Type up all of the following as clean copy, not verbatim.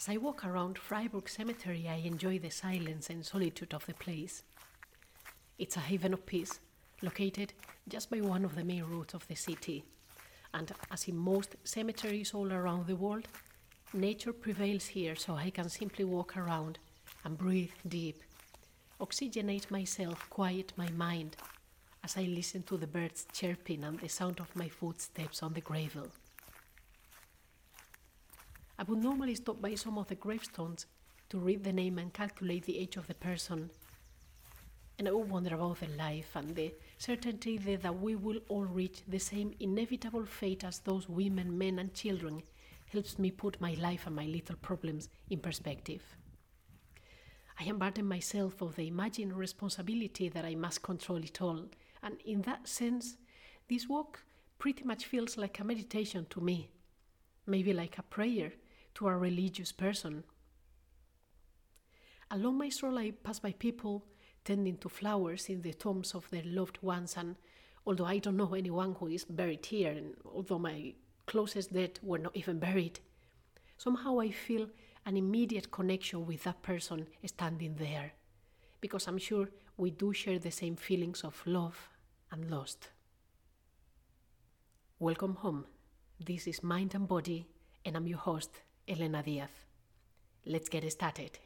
As I walk around Freiburg Cemetery, I enjoy the silence and solitude of the place. It's a haven of peace, located just by one of the main roads of the city. And as in most cemeteries all around the world, nature prevails here, so I can simply walk around and breathe deep, oxygenate myself, quiet my mind as I listen to the birds chirping and the sound of my footsteps on the gravel. I would normally stop by some of the gravestones to read the name and calculate the age of the person, and I would wonder about their life and the certainty that we will all reach the same inevitable fate as those women, men and children helps me put my life and my little problems in perspective. I unburden myself of the imagined responsibility that I must control it all, and in that sense, this walk pretty much feels like a meditation to me, maybe like a prayer to a religious person. Along my stroll, I pass by people tending to flowers in the tombs of their loved ones, and although I don't know anyone who is buried here, and although my closest dead were not even buried, somehow I feel an immediate connection with that person standing there, because I'm sure we do share the same feelings of love and lost. Welcome home. This is Mind and Body, and I'm your host, Elena Diaz. Let's get started.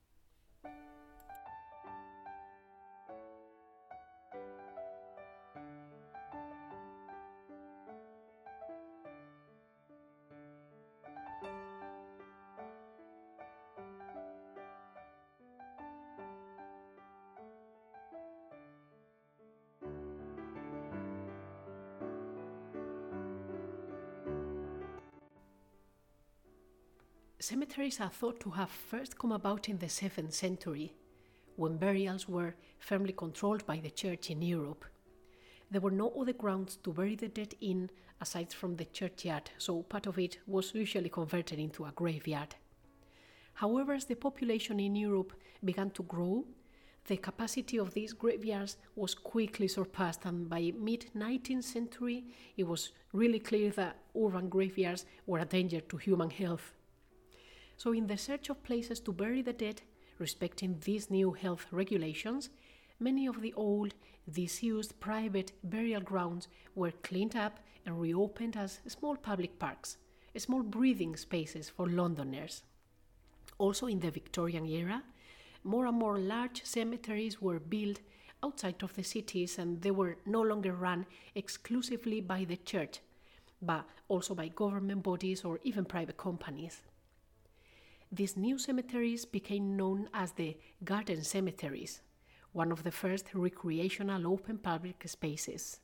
Cemeteries are thought to have first come about in the 7th century, when burials were firmly controlled by the church in Europe. There were no other grounds to bury the dead in aside from the churchyard, so part of it was usually converted into a graveyard. However, as the population in Europe began to grow, the capacity of these graveyards was quickly surpassed, and by mid-19th century it was really clear that urban graveyards were a danger to human health. So in the search of places to bury the dead, respecting these new health regulations, many of the old, disused private burial grounds were cleaned up and reopened as small public parks, small breathing spaces for Londoners. Also in the Victorian era, more and more large cemeteries were built outside of the cities, and they were no longer run exclusively by the church, but also by government bodies or even private companies. These new cemeteries became known as the garden cemeteries, one of the first recreational open public spaces.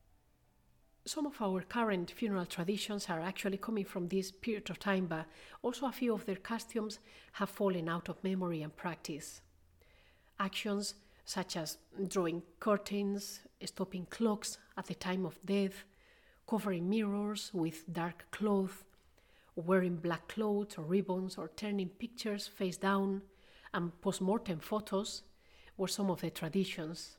Some of our current funeral traditions are actually coming from this period of time, but also a few of their customs have fallen out of memory and practice. Actions such as drawing curtains, stopping clocks at the time of death, covering mirrors with dark cloth, wearing black clothes or ribbons, or turning pictures face down, and post-mortem photos were some of the traditions.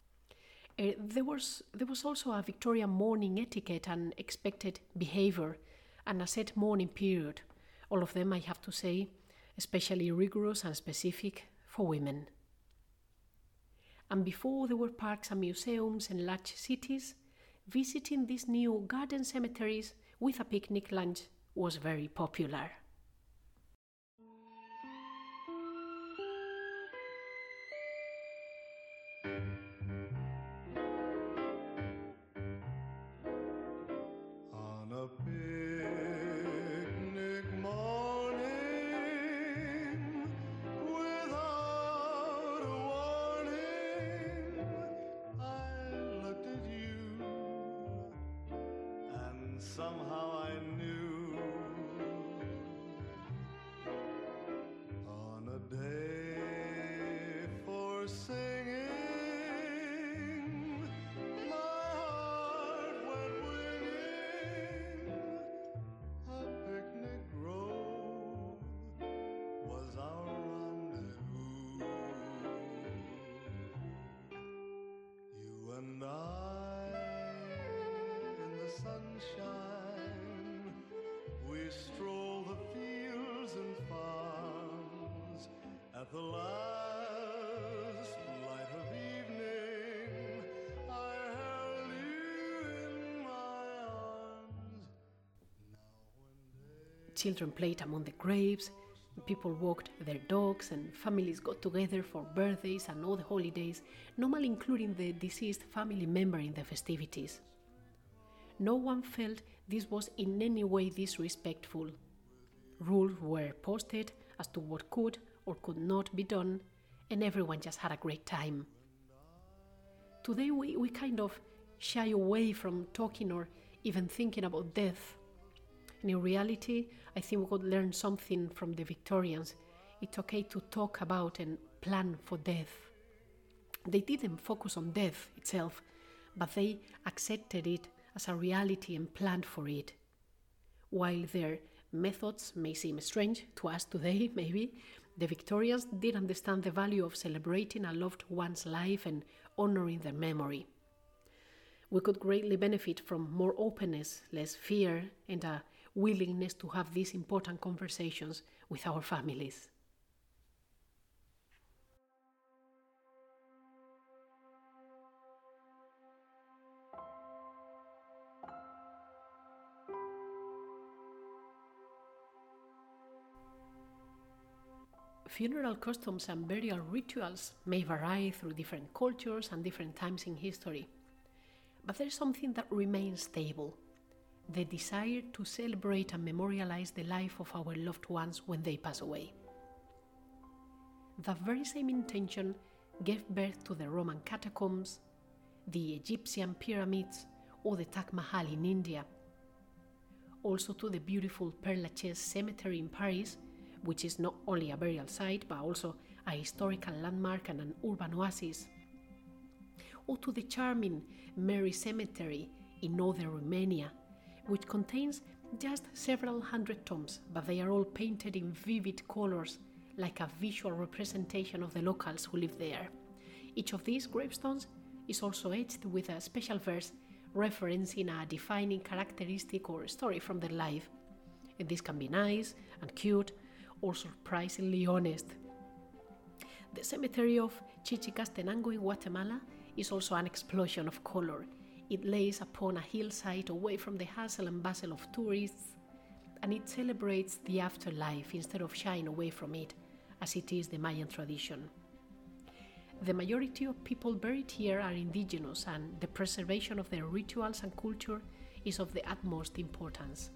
There was also a Victorian mourning etiquette and expected behavior, and a set mourning period, all of them, I have to say, especially rigorous and specific for women. And before there were parks and museums in large cities, visiting these new garden cemeteries with a picnic lunch was very popular. On a picnic morning, without a warning, I looked at you, and somehow I knew. On a day for singing, my heart went winging. A picnic grove was our rendezvous. You and I in the sunshine, we stroll the fields and farms. At the last light of evening, I held you in my arms. Children played among the graves, people walked their dogs, and families got together for birthdays and all the holidays, normally including the deceased family member in the festivities. No one felt this was in any way disrespectful. Rules were posted as to what could or could not be done, and everyone just had a great time. Today we kind of shy away from talking or even thinking about death. And in reality, I think we could learn something from the Victorians. It's okay to talk about and plan for death. They didn't focus on death itself, but they accepted it as a reality and planned for it. While their methods may seem strange to us today, maybe, the Victorians did understand the value of celebrating a loved one's life and honoring their memory. We could greatly benefit from more openness, less fear, and a willingness to have these important conversations with our families. Funeral customs and burial rituals may vary through different cultures and different times in history, but there's something that remains stable: the desire to celebrate and memorialize the life of our loved ones when they pass away. That very same intention gave birth to the Roman catacombs, the Egyptian pyramids, or the Taj Mahal in India. Also to the beautiful Père Lachaise cemetery in Paris, which is not only a burial site but also a historical landmark and an urban oasis. Or to the charming Mary Cemetery in northern Romania, which contains just several hundred tombs, but they are all painted in vivid colors, like a visual representation of the locals who live there. Each of these gravestones is also etched with a special verse referencing a defining characteristic or story from their life. And this can be nice and cute, or surprisingly honest. The cemetery of Chichicastenango in Guatemala is also an explosion of color. It lays upon a hillside away from the hustle and bustle of tourists, and it celebrates the afterlife instead of shying away from it, as it is the Mayan tradition. The majority of people buried here are indigenous, and the preservation of their rituals and culture is of the utmost importance.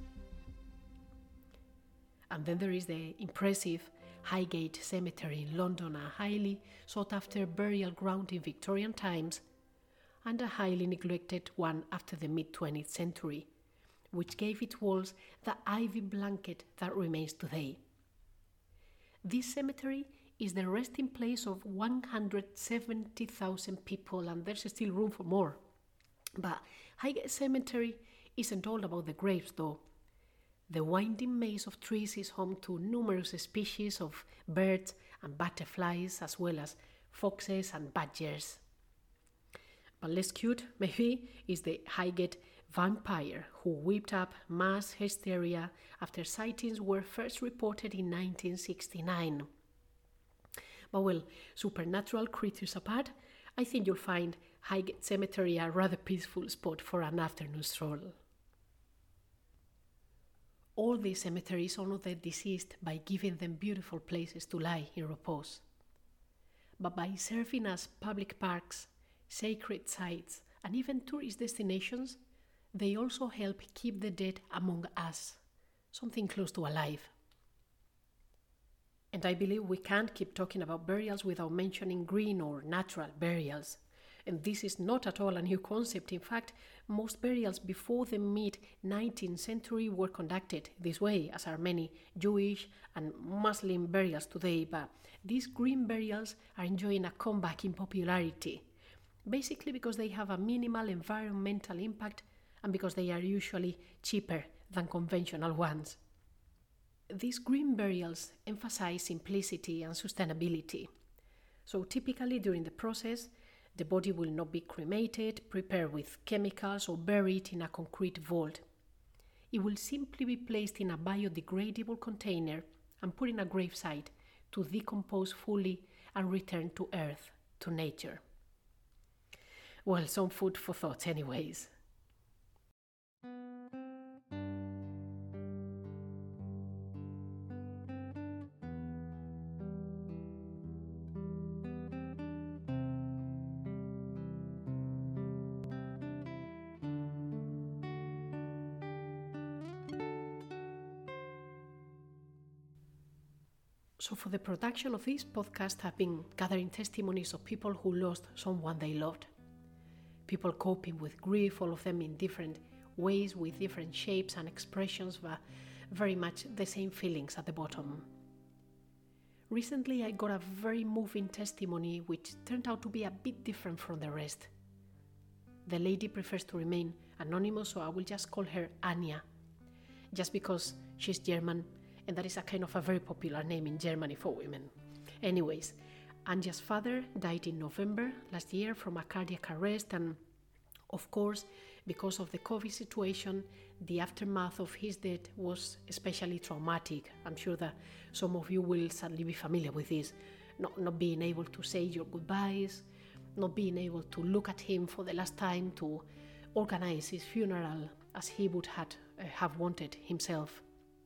And then there is the impressive Highgate Cemetery in London, a highly sought-after burial ground in Victorian times, and a highly neglected one after the mid-20th century, which gave its walls the ivy blanket that remains today. This cemetery is the resting place of 170,000 people, and there's still room for more. But Highgate Cemetery isn't all about the graves, though. The winding maze of trees is home to numerous species of birds and butterflies, as well as foxes and badgers. But less cute, maybe, is the Highgate vampire, who whipped up mass hysteria after sightings were first reported in 1969. But well, supernatural creatures apart, I think you'll find Highgate Cemetery a rather peaceful spot for an afternoon stroll. All these cemeteries honor the deceased by giving them beautiful places to lie in repose. But by serving as public parks, sacred sites, and even tourist destinations, they also help keep the dead among us, something close to alive. And I believe we can't keep talking about burials without mentioning green or natural burials. And this is not at all a new concept. In fact, most burials before the mid-19th century were conducted this way, as are many Jewish and Muslim burials today, but these green burials are enjoying a comeback in popularity, basically because they have a minimal environmental impact and because they are usually cheaper than conventional ones. These green burials emphasize simplicity and sustainability. So typically during the process, the body will not be cremated, prepared with chemicals, or buried in a concrete vault. It will simply be placed in a biodegradable container and put in a gravesite to decompose fully and return to earth, to nature. Well, some food for thought anyways. So for the production of this podcast, I've been gathering testimonies of people who lost someone they loved. People coping with grief, all of them in different ways, with different shapes and expressions, but very much the same feelings at the bottom. Recently, I got a very moving testimony which turned out to be a bit different from the rest. The lady prefers to remain anonymous, so I will just call her Anya, just because she's German, and that is a kind of a very popular name in Germany for women. Anyways, Anya's father died in November last year from a cardiac arrest, and of course, because of the COVID situation, the aftermath of his death was especially traumatic. I'm sure that some of you will sadly be familiar with this. Not being able to say your goodbyes, not being able to look at him for the last time, to organize his funeral as he would have wanted himself.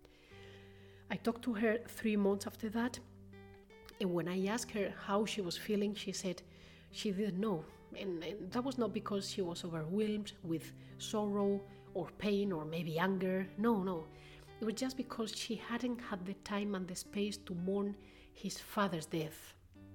I talked to her 3 months after that, and when I asked her how she was feeling, she said she didn't know. And that was not because she was overwhelmed with sorrow or pain or maybe anger. No. It was just because she hadn't had the time and the space to mourn his father's death.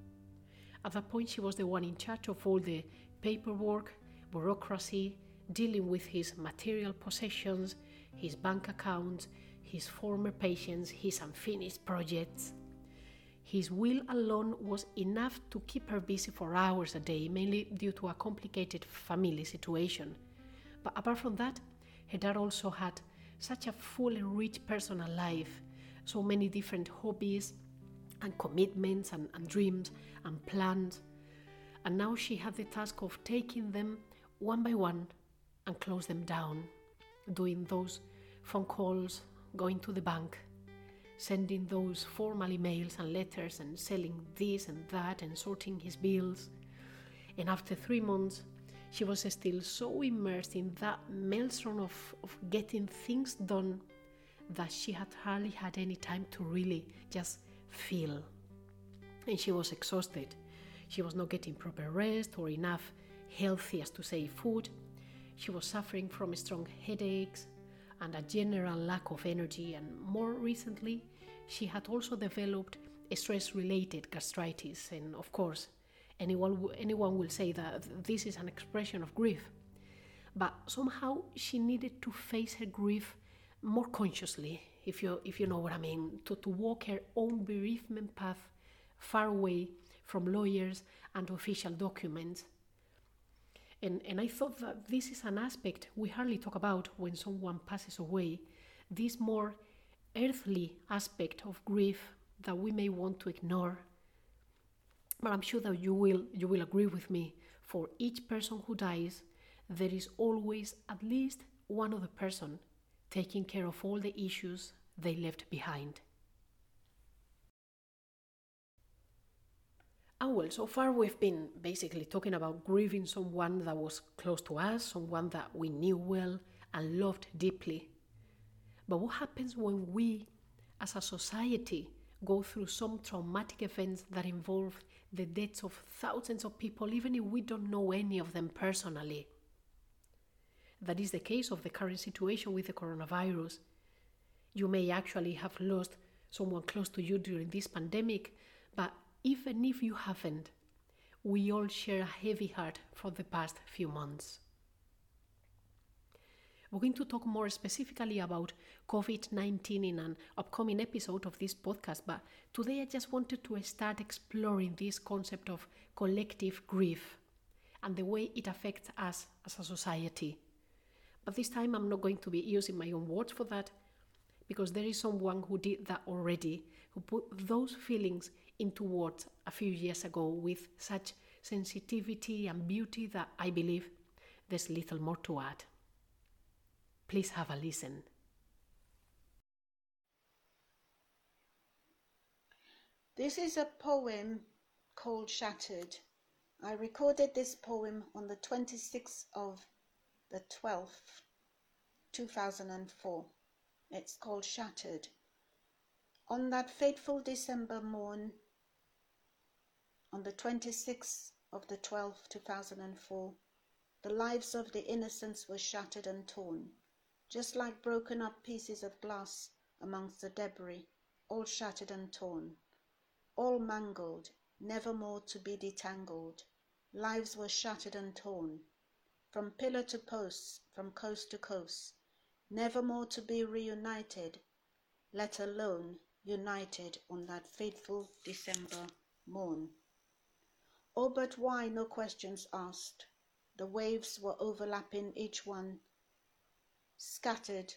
At that point, she was the one in charge of all the paperwork, bureaucracy, dealing with his material possessions, his bank accounts, his former patients, his unfinished projects. His will alone was enough to keep her busy for hours a day, mainly due to a complicated family situation. But apart from that, her dad also had such a full and rich personal life, so many different hobbies and commitments and dreams and plans. And now she had the task of taking them one by one and close them down, doing those phone calls, going to the bank, sending those formal emails and letters and selling this and that and sorting his bills. And after 3 months, she was still so immersed in that maelstrom of getting things done that she had hardly had any time to really just feel. And she was exhausted. She was not getting proper rest or enough healthy, as to say, food. She was suffering from strong headaches and a general lack of energy, and more recently, she had also developed a stress-related gastritis. And of course, anyone will say that this is an expression of grief, but somehow she needed to face her grief more consciously, if you know what I mean, to walk her own bereavement path far away from lawyers and official documents. And I thought that this is an aspect we hardly talk about when someone passes away, this more earthly aspect of grief that we may want to ignore. But I'm sure that you will agree with me. For each person who dies, there is always at least one other person taking care of all the issues they left behind. And well, so far we've been basically talking about grieving someone that was close to us, someone that we knew well and loved deeply. But what happens when we, as a society, go through some traumatic events that involve the deaths of thousands of people, even if we don't know any of them personally? That is the case of the current situation with the coronavirus. You may actually have lost someone close to you during this pandemic, but even if you haven't, we all share a heavy heart for the past few months. We're going to talk more specifically about COVID-19 in an upcoming episode of this podcast, but today I just wanted to start exploring this concept of collective grief and the way it affects us as a society. But this time I'm not going to be using my own words for that, because there is someone who did that already, who put those feelings into words a few years ago with such sensitivity and beauty that I believe there's little more to add. Please have a listen. This is a poem called Shattered. I recorded this poem on the 26th of the 12th, 2004. It's called Shattered. On that fateful December morn, on the 26th of the 12th, 2004, the lives of the innocents were shattered and torn, just like broken up pieces of glass amongst the debris, all shattered and torn, all mangled, never more to be detangled. Lives were shattered and torn, from pillar to post, from coast to coast, never more to be reunited, let alone united on that fateful December morn. Oh, but why, no questions asked. The waves were overlapping each one, scattered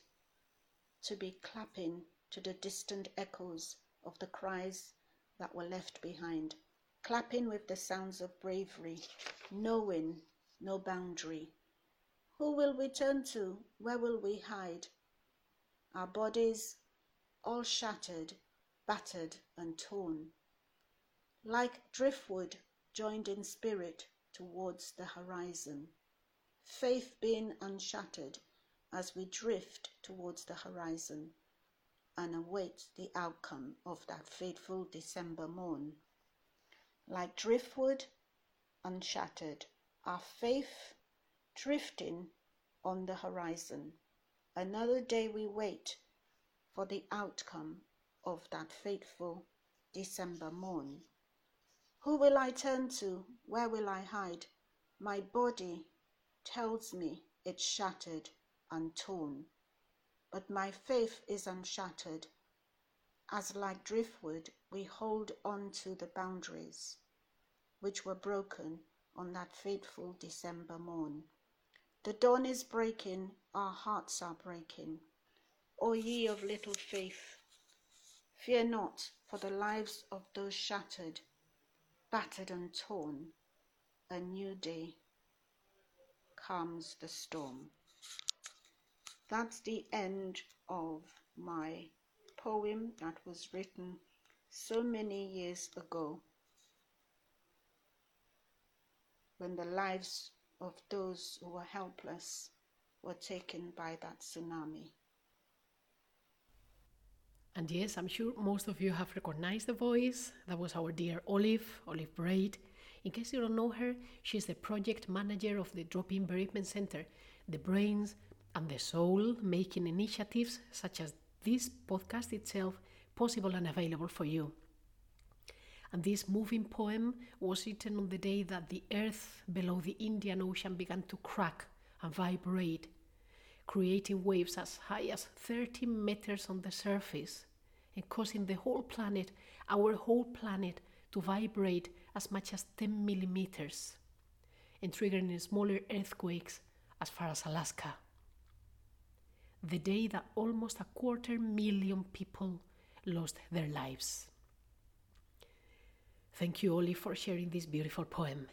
to be clapping to the distant echoes of the cries that were left behind, clapping with the sounds of bravery, knowing no boundary. Who will we turn to? Where will we hide? Our bodies all shattered, battered and torn, like driftwood joined in spirit towards the horizon, faith being unshattered as we drift towards the horizon and await the outcome of that fateful December morn. Like driftwood unshattered, our faith drifting on the horizon. Another day we wait for the outcome of that fateful December morn. Who will I turn to? Where will I hide? My body tells me it's shattered and torn, but my faith is unshattered, as like driftwood we hold on to the boundaries which were broken on that fateful December morn. The dawn is breaking, our hearts are breaking. O ye of little faith, fear not for the lives of those shattered, battered and torn. A new day calms the storm. That's the end of my poem that was written so many years ago, when the lives of those who were helpless were taken by that tsunami. And yes, I'm sure most of you have recognized the voice. That was our dear Olive Braid. In case you don't know her, she's the project manager of the Drop-In Bereavement Center, the brains and the soul making initiatives such as this podcast itself possible and available for you. And this moving poem was written on the day that the earth below the Indian Ocean began to crack and vibrate, creating waves as high as 30 meters on the surface and causing the whole planet, our whole planet, to vibrate as much as 10 millimeters and triggering smaller earthquakes as far as Alaska. The day that almost 250,000 people lost their lives. Thank you, Oli, for sharing this beautiful poem.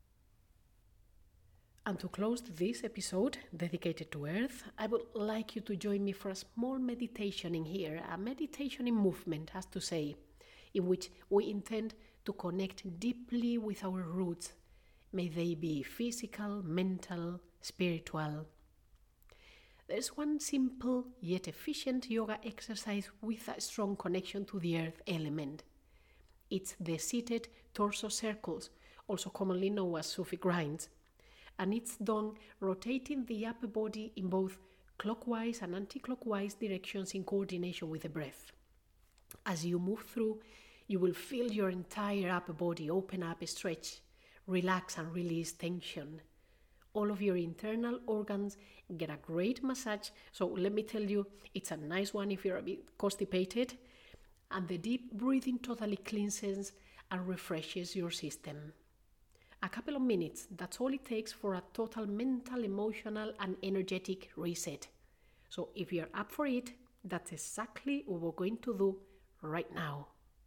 And to close this episode dedicated to Earth, I would like you to join me for a small meditation in here, a meditation in movement, as to say, in which we intend to connect deeply with our roots, may they be physical, mental, spiritual. There's one simple yet efficient yoga exercise with a strong connection to the earth element. It's the seated torso circles, also commonly known as Sufi grinds, and it's done rotating the upper body in both clockwise and anti-clockwise directions in coordination with the breath. As you move through, you will feel your entire upper body open up, stretch, relax and release tension. All of your internal organs get a great massage, so let me tell you, it's a nice one if you're a bit constipated, and the deep breathing totally cleanses and refreshes your system. A couple of minutes, that's all it takes for a total mental, emotional and energetic reset. So if you're up for it, that's exactly what we're going to do right now.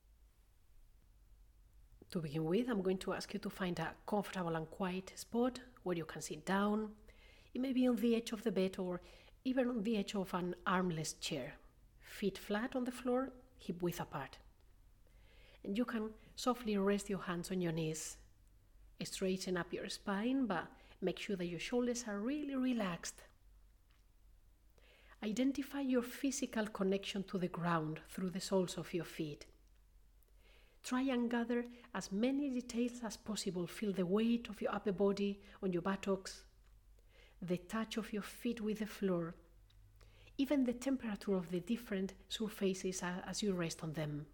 To begin with, I'm going to ask you to find a comfortable and quiet spot where you can sit down. It may be on the edge of the bed or even on the edge of an armless chair. Feet flat on the floor, hip width apart. And you can softly rest your hands on your knees. Straighten up your spine, but make sure that your shoulders are really relaxed. Identify your physical connection to the ground through the soles of your feet. Try and gather as many details as possible. Feel the weight of your upper body on your buttocks, the touch of your feet with the floor, even the temperature of the different surfaces as you rest on them.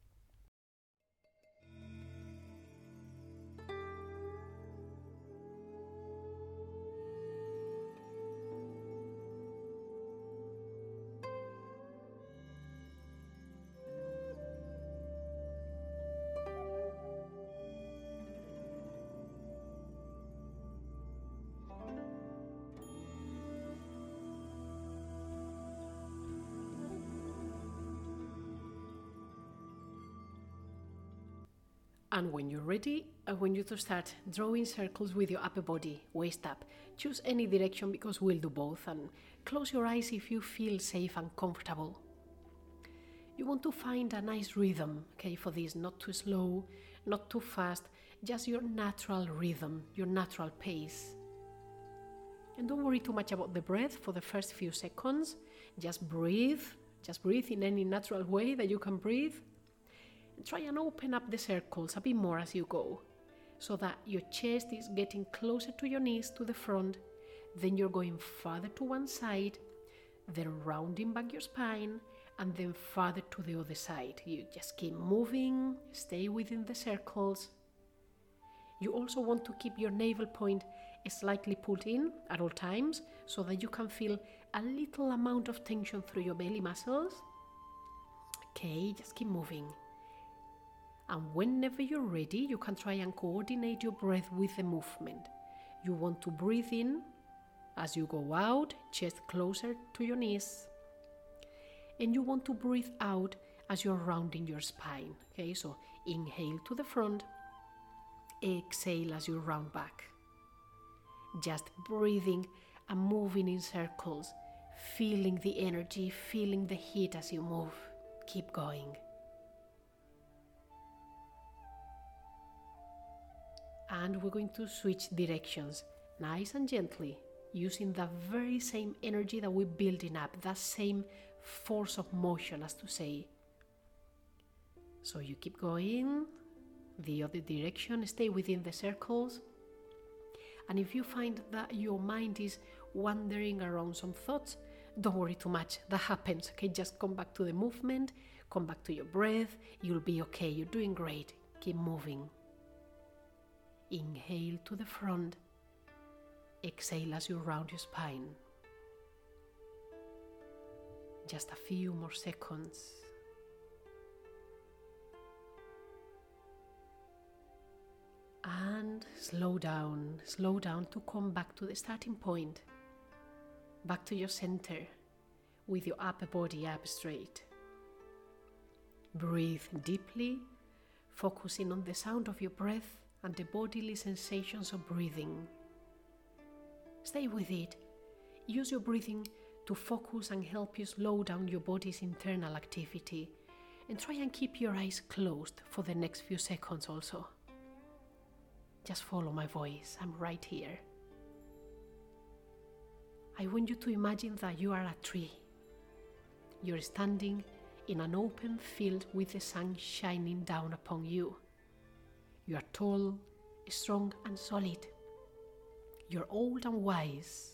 And when you're ready, I want you to start drawing circles with your upper body, waist up. Choose any direction because we'll do both, and close your eyes if you feel safe and comfortable. You want to find a nice rhythm, okay, for this, not too slow, not too fast, just your natural rhythm, your natural pace. And don't worry too much about the breath for the first few seconds. Just breathe in any natural way that you can breathe. Try and open up the circles a bit more as you go, so that your chest is getting closer to your knees, to the front. Then you're going farther to one side, then rounding back your spine, and then farther to the other side. You just keep moving, stay within the circles. You also want to keep your navel point slightly pulled in at all times, so that you can feel a little amount of tension through your belly muscles. Okay, just keep moving. And whenever you're ready, you can try and coordinate your breath with the movement. You want to breathe in as you go out, chest closer to your knees. And you want to breathe out as you're rounding your spine. Okay, so inhale to the front, exhale as you round back. Just breathing and moving in circles, feeling the energy, feeling the heat as you move. Keep going. And we're going to switch directions, nice and gently, using the very same energy that we're building up, that same force of motion, as to say. So you keep going, the other direction, stay within the circles. And if you find that your mind is wandering around some thoughts, don't worry too much, that happens, okay? Just come back to the movement, come back to your breath, you'll be okay, you're doing great, keep moving. Inhale to the front, exhale as you round your spine. Just a few more seconds. And slow down to come back to the starting point, back to your center, with your upper body up straight. Breathe deeply, focusing on the sound of your breath and the bodily sensations of breathing. Stay with it. Use your breathing to focus and help you slow down your body's internal activity, and try and keep your eyes closed for the next few seconds also. Just follow my voice, I'm right here. I want you to imagine that you are a tree. You're standing in an open field with the sun shining down upon you. You are tall, strong and solid. You're old and wise.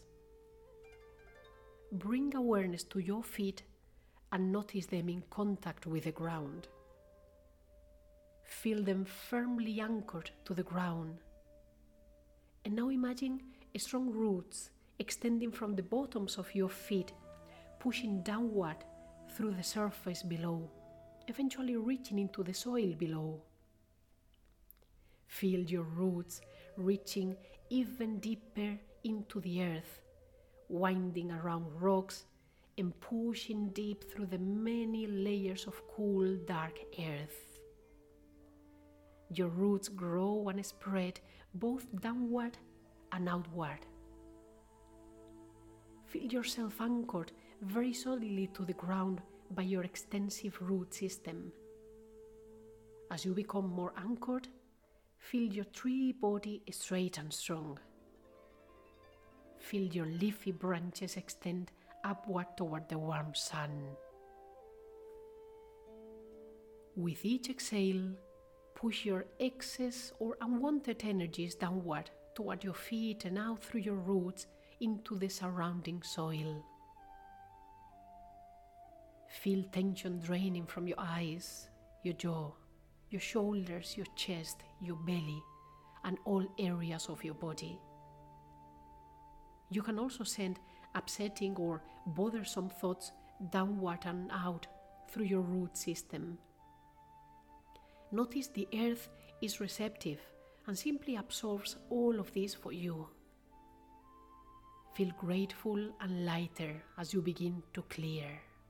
Bring awareness to your feet and notice them in contact with the ground. Feel them firmly anchored to the ground. And now imagine strong roots extending from the bottoms of your feet, pushing downward through the surface below, eventually reaching into the soil below. Feel your roots reaching even deeper into the earth, winding around rocks and pushing deep through the many layers of cool, dark earth. Your roots grow and spread both downward and outward. Feel yourself anchored very solidly to the ground by your extensive root system. As you become more anchored, feel your tree body straight and strong. Feel your leafy branches extend upward toward the warm sun. With each exhale, push your excess or unwanted energies downward toward your feet and out through your roots into the surrounding soil. Feel tension draining from your eyes, your jaw, your shoulders, your chest, your belly, and all areas of your body. You can also send upsetting or bothersome thoughts downward and out through your root system. Notice the earth is receptive and simply absorbs all of this for you. Feel grateful and lighter as you begin to clear.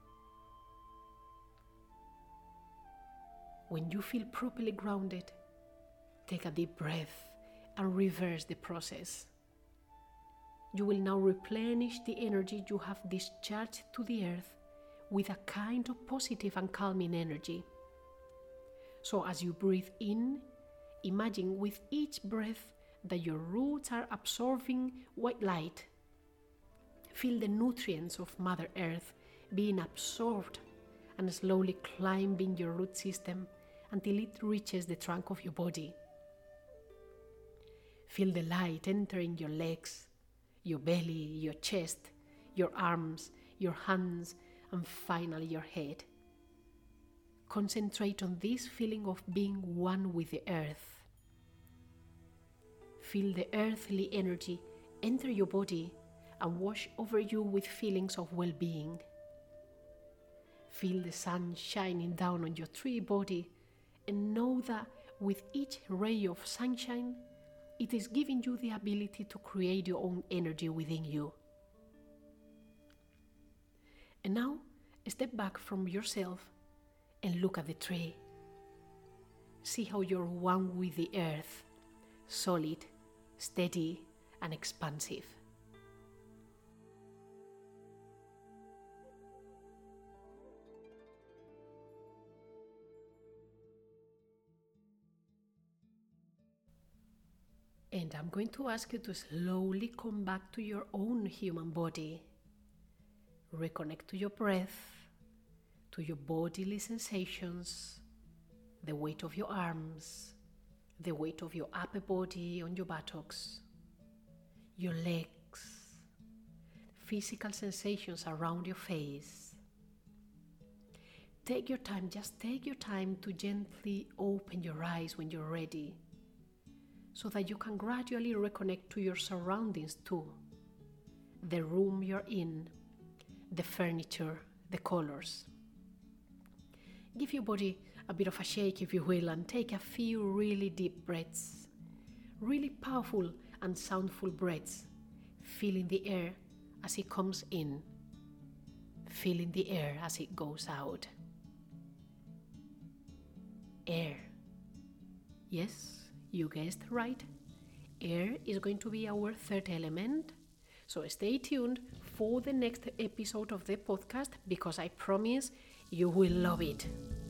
When you feel properly grounded, take a deep breath and reverse the process. You will now replenish the energy you have discharged to the earth with a kind of positive and calming energy. So as you breathe in, imagine with each breath that your roots are absorbing white light. Feel the nutrients of Mother Earth being absorbed and slowly climbing your root system until it reaches the trunk of your body. Feel the light entering your legs, your belly, your chest, your arms, your hands, and finally your head. Concentrate on this feeling of being one with the earth. Feel the earthly energy enter your body and wash over you with feelings of well-being. Feel the sun shining down on your tree body and know that with each ray of sunshine, it is giving you the ability to create your own energy within you. And now, step back from yourself and look at the tree. See how you're one with the earth, solid, steady, and expansive. And I'm going to ask you to slowly come back to your own human body. Reconnect to your breath, to your bodily sensations, the weight of your arms, the weight of your upper body on your buttocks, your legs, physical sensations around your face. Take your time, just take your time to gently open your eyes when you're ready, so that you can gradually reconnect to your surroundings too. The room you're in, the furniture, the colors. Give your body a bit of a shake, if you will, and take a few really deep breaths. Really powerful and soundful breaths, feeling the air as it comes in, feeling the air as it goes out. Air. Yes, you guessed right. Air is going to be our third element. So stay tuned for the next episode of the podcast, because I promise you will love it.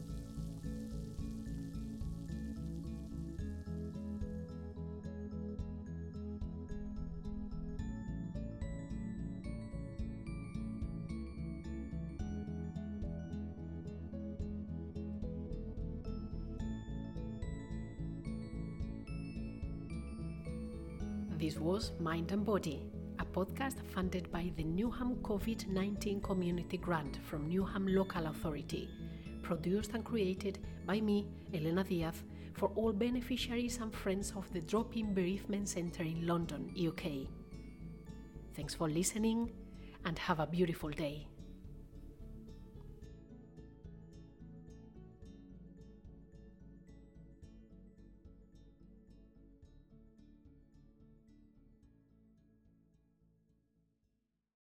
This was Mind and Body, a podcast funded by the Newham COVID-19 Community Grant from Newham Local Authority, produced and created by me, Elena Diaz, for all beneficiaries and friends of the Drop-In Bereavement Centre in London, UK. Thanks for listening and have a beautiful day.